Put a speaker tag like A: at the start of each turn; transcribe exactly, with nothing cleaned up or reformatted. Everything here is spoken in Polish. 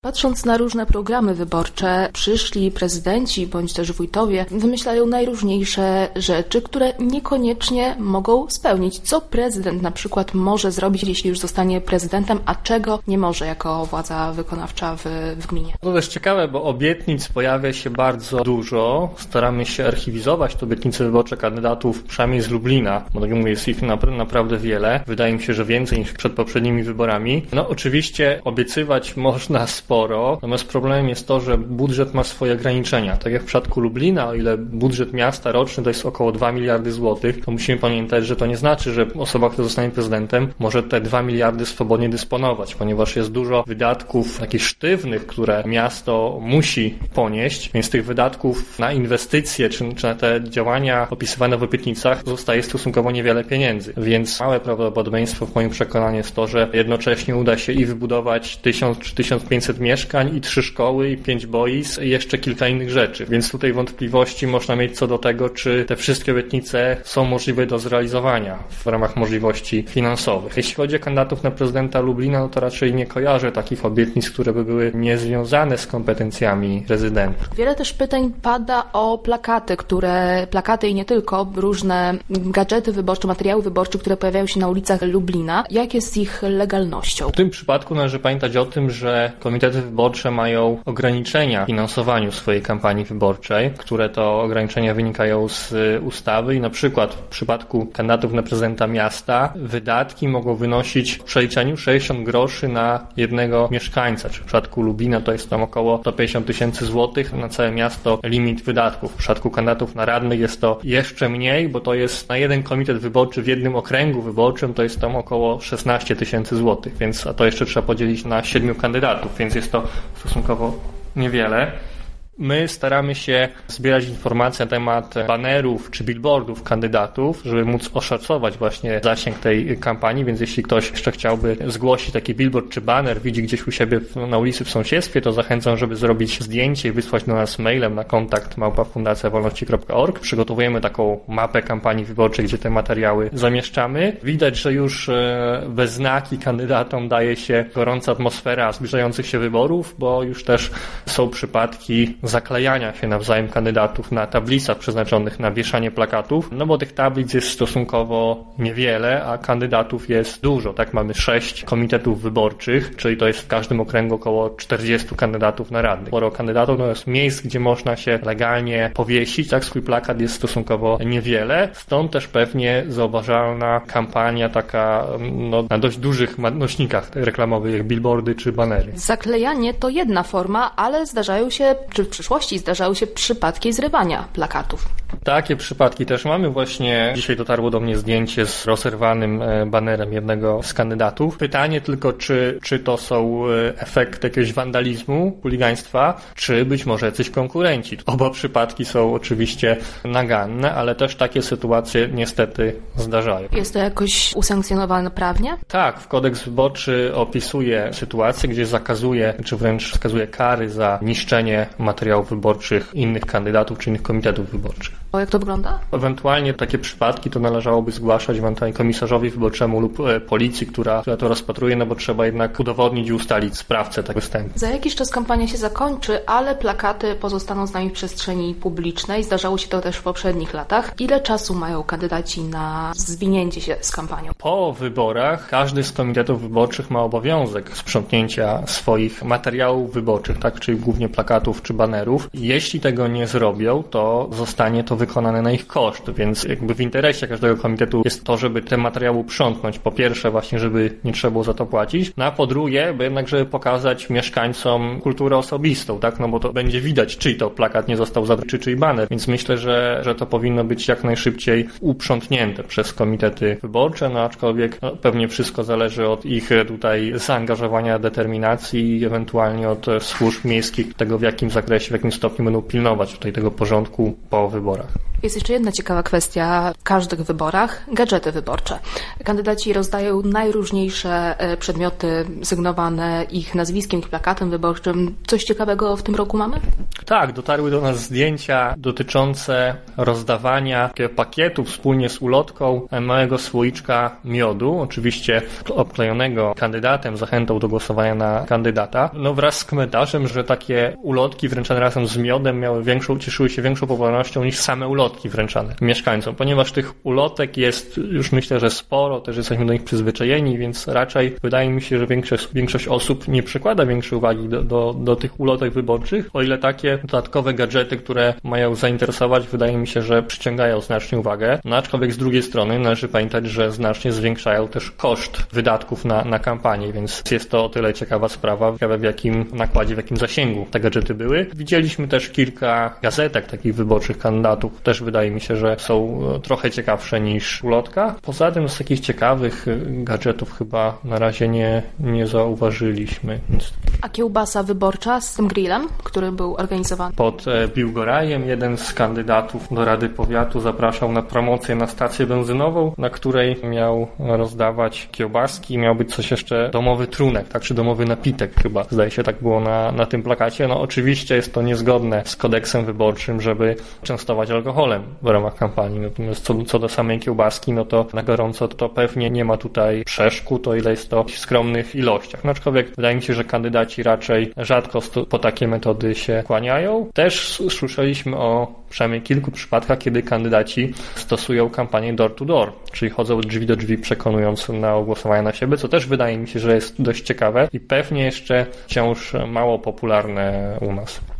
A: Patrząc na różne programy wyborcze, przyszli prezydenci bądź też wójtowie wymyślają najróżniejsze rzeczy, które niekoniecznie mogą spełnić. Co prezydent na przykład może zrobić, jeśli już zostanie prezydentem, a czego nie może jako władza wykonawcza w, w gminie?
B: To też ciekawe, bo obietnic pojawia się bardzo dużo. Staramy się archiwizować te obietnice wyborcze kandydatów, przynajmniej z Lublina, bo tak jak mówię, jest ich naprawdę wiele. Wydaje mi się, że więcej niż przed poprzednimi wyborami. No oczywiście obiecywać można sporo. Sporo. Natomiast problemem jest to, że budżet ma swoje ograniczenia. Tak jak w przypadku Lublina, o ile budżet miasta roczny to jest około dwa miliardy złotych, to musimy pamiętać, że to nie znaczy, że osoba, która zostanie prezydentem, może te dwa miliardy swobodnie dysponować, ponieważ jest dużo wydatków takich sztywnych, które miasto musi ponieść, więc tych wydatków na inwestycje czy, czy na te działania opisywane w obietnicach zostaje stosunkowo niewiele pieniędzy. Więc małe prawdopodobieństwo w moim przekonaniu jest to, że jednocześnie uda się i wybudować tysiąc czy tysiąc pięćset mieszkań i trzy szkoły i pięć boisk i jeszcze kilka innych rzeczy. Więc tutaj wątpliwości można mieć co do tego, czy te wszystkie obietnice są możliwe do zrealizowania w ramach możliwości finansowych. Jeśli chodzi o kandydatów na prezydenta Lublina, no to raczej nie kojarzę takich obietnic, które by były niezwiązane z kompetencjami prezydenta.
A: Wiele też pytań pada o plakaty, które, plakaty i nie tylko, różne gadżety wyborcze, materiały wyborcze, które pojawiają się na ulicach Lublina. Jak jest z ich legalnością?
B: W tym przypadku należy pamiętać o tym, że komitety wyborcze mają ograniczenia w finansowaniu swojej kampanii wyborczej, które to ograniczenia wynikają z ustawy i na przykład w przypadku kandydatów na prezydenta miasta wydatki mogą wynosić w przeliczeniu sześćdziesiąt groszy na jednego mieszkańca, czy w przypadku Lubina to jest tam około sto pięćdziesiąt tysięcy złotych na całe miasto limit wydatków. W przypadku kandydatów na radnych jest to jeszcze mniej, bo to jest na jeden komitet wyborczy w jednym okręgu wyborczym to jest tam około szesnaście tysięcy złotych, więc a to jeszcze trzeba podzielić na siedmiu kandydatów, więc jest to stosunkowo niewiele. My staramy się zbierać informacje na temat banerów czy billboardów kandydatów, żeby móc oszacować właśnie zasięg tej kampanii, więc jeśli ktoś jeszcze chciałby zgłosić taki billboard czy baner, widzi gdzieś u siebie na ulicy w sąsiedztwie, to zachęcam, żeby zrobić zdjęcie i wysłać do nas mailem na kontakt małpa fundacja wolności kropka org. Przygotowujemy taką mapę kampanii wyborczej, gdzie te materiały zamieszczamy. Widać, że już we znaki kandydatom daje się gorąca atmosfera zbliżających się wyborów, bo już też są przypadki zaklejania się nawzajem kandydatów na tablicach przeznaczonych na wieszanie plakatów, no bo tych tablic jest stosunkowo niewiele, a kandydatów jest dużo. Tak, mamy sześć komitetów wyborczych, czyli to jest w każdym okręgu około czterdziestu kandydatów na radnych. Sporo kandydatów, no jest miejsc, gdzie można się legalnie powiesić, tak, swój plakat jest stosunkowo niewiele, stąd też pewnie zauważalna kampania taka no, na dość dużych nośnikach reklamowych, jak billboardy czy banery.
A: Zaklejanie to jedna forma, ale zdarzają się, czy w przyszłości zdarzały się przypadki zrywania plakatów.
B: Takie przypadki też mamy. Właśnie dzisiaj dotarło do mnie zdjęcie z rozerwanym banerem jednego z kandydatów. Pytanie tylko, czy, czy to są efekty jakiegoś wandalizmu, chuligaństwa, czy być może jacyś konkurenci. Oba przypadki są oczywiście naganne, ale też takie sytuacje niestety zdarzają.
A: Jest to jakoś usankcjonowane prawnie?
B: Tak, w kodeks wyborczy opisuje sytuację, gdzie zakazuje, czy wręcz wskazuje kary za niszczenie materiałów wyborczych innych kandydatów czy innych komitetów wyborczych.
A: O, jak to wygląda?
B: Ewentualnie takie przypadki to należałoby zgłaszać ewentualnie komisarzowi wyborczemu lub e, policji, która, która to rozpatruje, no bo trzeba jednak udowodnić i ustalić sprawcę tego występu.
A: Za jakiś czas kampania się zakończy, ale plakaty pozostaną z nami w przestrzeni publicznej. Zdarzało się to też w poprzednich latach. Ile czasu mają kandydaci na zwinięcie się z kampanią?
B: Po wyborach każdy z komitetów wyborczych ma obowiązek sprzątnięcia swoich materiałów wyborczych, tak, czyli głównie plakatów czy banerów. Jeśli tego nie zrobią, to zostanie to wykonane na ich koszt, więc jakby w interesie każdego komitetu jest to, żeby te materiały uprzątnąć. Po pierwsze właśnie, żeby nie trzeba było za to płacić, no a po drugie, by jednak, żeby pokazać mieszkańcom kulturę osobistą, tak, no bo to będzie widać, czyj to plakat nie został zabrany, czy czyj baner, więc myślę, że, że to powinno być jak najszybciej uprzątnięte przez komitety wyborcze, no aczkolwiek no, pewnie wszystko zależy od ich tutaj zaangażowania, determinacji i ewentualnie od służb miejskich, tego w jakim zakresie, w jakim stopniu będą pilnować tutaj tego porządku po wyborach.
A: Jest jeszcze jedna ciekawa kwestia w każdych wyborach. Gadżety wyborcze. Kandydaci rozdają najróżniejsze przedmioty sygnowane ich nazwiskiem, ich plakatem wyborczym. Coś ciekawego w tym roku mamy?
B: Tak, dotarły do nas zdjęcia dotyczące rozdawania takiego pakietu wspólnie z ulotką małego słoiczka miodu, oczywiście obklejonego kandydatem, zachętą do głosowania na kandydata, no wraz z komentarzem, że takie ulotki wręczane razem z miodem miały większą, cieszyły się większą popularnością niż same ulotki wręczane mieszkańcom, ponieważ tych ulotek jest już myślę, że sporo, też jesteśmy do nich przyzwyczajeni, więc raczej wydaje mi się, że większość, większość osób nie przykłada większej uwagi do, do, do tych ulotek wyborczych, o ile takie dodatkowe gadżety, które mają zainteresować, wydaje mi się, że przyciągają znacznie uwagę. No aczkolwiek z drugiej strony należy pamiętać, że znacznie zwiększają też koszt wydatków na, na kampanię, więc jest to o tyle ciekawa sprawa, ciekawe w jakim nakładzie, w jakim zasięgu te gadżety były. Widzieliśmy też kilka gazetek takich wyborczych kandydatów, też wydaje mi się, że są trochę ciekawsze niż ulotka. Poza tym z takich ciekawych gadżetów chyba na razie nie, nie zauważyliśmy. Więc...
A: A kiełbasa wyborcza z tym grillem, który był organizowany?
B: Pod Biłgorajem jeden z kandydatów do Rady Powiatu zapraszał na promocję na stację benzynową, na której miał rozdawać kiełbaski, miał być coś jeszcze domowy trunek, tak, czy domowy napitek chyba, zdaje się tak było na, na tym plakacie. No oczywiście jest to niezgodne z kodeksem wyborczym, żeby częstować alkoholem w ramach kampanii, natomiast co, co do samej kiełbaski, no to na gorąco to pewnie nie ma tutaj przeszkód, o ile jest to w skromnych ilościach. No aczkolwiek wydaje mi się, że kandydaci raczej rzadko po takie metody się kłaniają. Też słyszeliśmy o przynajmniej kilku przypadkach, kiedy kandydaci stosują kampanię door to door, czyli chodzą od drzwi do drzwi, przekonując na głosowanie na siebie, co też wydaje mi się, że jest dość ciekawe i pewnie jeszcze wciąż mało popularne u nas.